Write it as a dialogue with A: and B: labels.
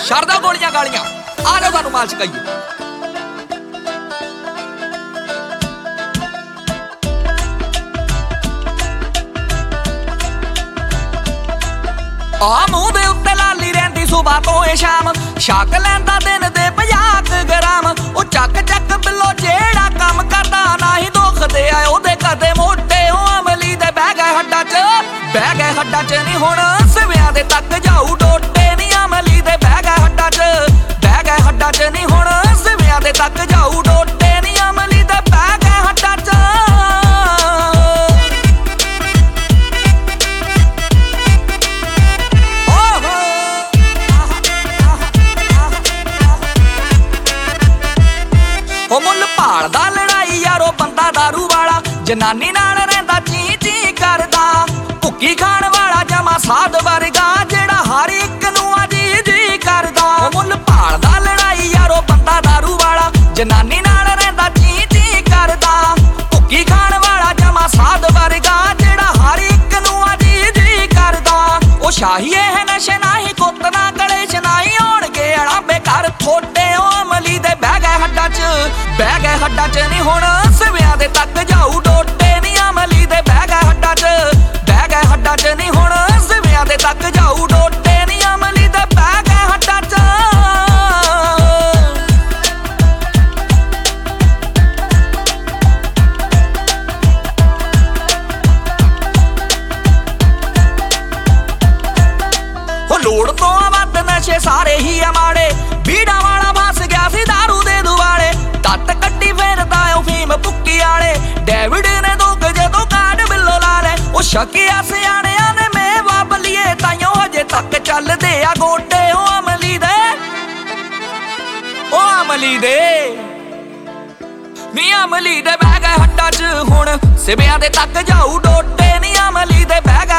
A: ਛੱਡ ਦਿਓ ਗੋਲੀਆਂ ਗਾਲੀਆਂ, ਆ ਜਾਓ ਸਾਨੂੰ ਮਾਲ ਛਕਾਈਏ। ਆ ਮੂੰਹ ਦੇ ਉੱਤੇ ਲਾਲੀ ਰਹਿੰਦੀ ਸੁਬਾ ਤੋਂ ਏ ਸ਼ਾਮ, ਛਕ ਲੈਂਦਾ ਦਿਨ ਦੇ 50 ਗ੍ਰਾਮ। ਉਹ ਚੱਕ ਚੱਕ ਬਿੱਲੋ ਜਿਹੜਾ ਕੰਮ ਕਰਦਾ ਨਹੀਂ ਦੁਖਦੇ ਆ ਉਹਦੇ ਕਦੇ ਮੋਢੇ। ਉਹ ਅਮਲੀ ਦੇ ਬਹਿ ਗਏ ਹੱਡਾਂ 'ਚ, ਬਹਿ ਗਏ ਹੱਡਾਂ 'ਚ ਨਹੀਂ ਹੁਣ ਸਿਵਿਆਂ ਦੇ ਤੱਕ ਜਾਊ ਡੋਟੇ। ਨੀ ਅਮਲੀ ਦੇ ਬਹਿ ਗਏ ਹੱਡਾਂ 'ਚ, ਬਹਿ ਗਏ ਹੱਡਾਂ 'ਚ ਨਹੀਂ ਹੁਣ ਸਿਵਿਆਂ ਦੇ ਤੱਕ ਜਾਊ ਡੋਟੇ। ਨੀ ਅਮਲੀ ਦੇ ਬਹਿ ਗਏ ਹੱਡਾਂ 'ਚ। ਉਹ ਮੁੱਲ ਭਾਲਦਾ ਲੜਾਈ ਯਾਰੋ ਬੰਦਾ ਦਾਰੂ ਵਾਲਾ, ਜਨਾਨੀ ਨਾਲ ਰਹਿੰਦਾ ਚੀ ਚੀ ਕਰਦਾ। ਭੁੱਕੀ ਖਾਣ ਵਾਲਾ ਜਮਾ ਸਾਧ ਵਰਗਾ, ਜਿਹੜਾ ਹਰ ਇੱਕ ਨੂੰ ਅਜੀ ਜੀ ਕਰਦਾ। ਉਹ ਮੁੱਲ ਭਾਲਦਾ ਲੜਾਈ ਯਾਰੋ ਬੰਦਾ ਦਾਰੂ ਵਾਲਾ, ਜਨਾਨੀ ਨਾਲ ਰਹਿੰਦਾ ਚੀ ਚੀ ਕਰਦਾ। ਭੁੱਕੀ ਖਾਣ ਵਾਲਾ ਜਮਾ ਸਾਧ ਵਰਗਾ, ਜਿਹੜਾ ਹਰ ਇੱਕ ਨੂੰ ਅਜੀ ਜੀ ਕਰਦਾ। ਉਹ ਸ਼ਾਹੀ ਇਹ ਨਸ਼ੇ ਨਹੀਂ ਕੁੱਤ ਨਾ ਕਲੇਸ਼ ਨਹੀਂ ਹੋਣਗੇ ਅੜਾਬੇ ਘਰ ਥੋਡੇ। ਉਹ ਅਮਲੀ ਦੇ ਬਹਿ ਗਏ ਹੱਡਾਂ 'ਚ, ਬਹਿ ਗਏ ਹੱਡਾਂ 'ਚ ਨਹੀਂ ਹੁਣ ਸਿਵਿਆਂ ਦੇ ਤੱਕ ਜਾਊ ਡੋਟੇ। ਨੀ ਅਮਲੀ ਦੇ ਬਹਿ ਗਏ ਹੱਡਾਂ 'ਚ, ਬਹਿ ਗਏ ਹੱਡਾਂ 'ਚ ਨਹੀਂ ਹੁਣ ਸਿਵਿਆਂ ਦੇ ਤੱਕ ਜਾਊ ਡੋਟੇ। ਨੀ ਅਮਲੀ ਦੇ ਬਹਿ ਗਏ ਹੱਡਾਂ 'ਚ। ਉਹ ਲੋੜ ਤੋਂ ਵੱਧ ਨਸ਼ੇ ਸਾਰੇ ਹੀ ਆ ਮਾੜੇ, ਬੀੜਾ ਵਾਲਾ ਫਸ ਗਿਆ ਸੀ ਦਾਰੂ ਦੇ ਦੁਆਲੇ। ਤੱਤ ਕੱਢੀ ਫੇਰਦਾ ਉਹ ਫੀਮ ਭੁੱਕੀ ਵਾਲੇ, ਡੇਵਿਡ ਨੇ ਦੁੱਖ ਜਦੋਂ ਕਾਢ ਬਿੱਲੋ ਲਾ ਲੈ। ਉਹ ਸ਼ੱਕਿਆ ਸਿਆਣਿਆਂ ਨੇ ਮੇਵਾ ਬਲੀਏ, ਤਾਈਓ ਹਜੇ ਤੱਕ ਚੱਲਦੇ ਆ ਗੋਡੇ। ਉਹ ਅਮਲੀ ਦੇ, ਉਹ ਅਮਲੀ ਦੇ ਨੀ ਅਮਲੀ ਦੇ ਬਹਿ ਗਏ ਹੱਡਾਂ 'ਚ ਹੁਣ ਸਿਵਿਆਂ ਦੇ ਤੱਕ ਜਾਊ ਡੋਟੇ। ਨੀ ਅਮਲੀ ਦੇ ਬਹਿ ਗਏ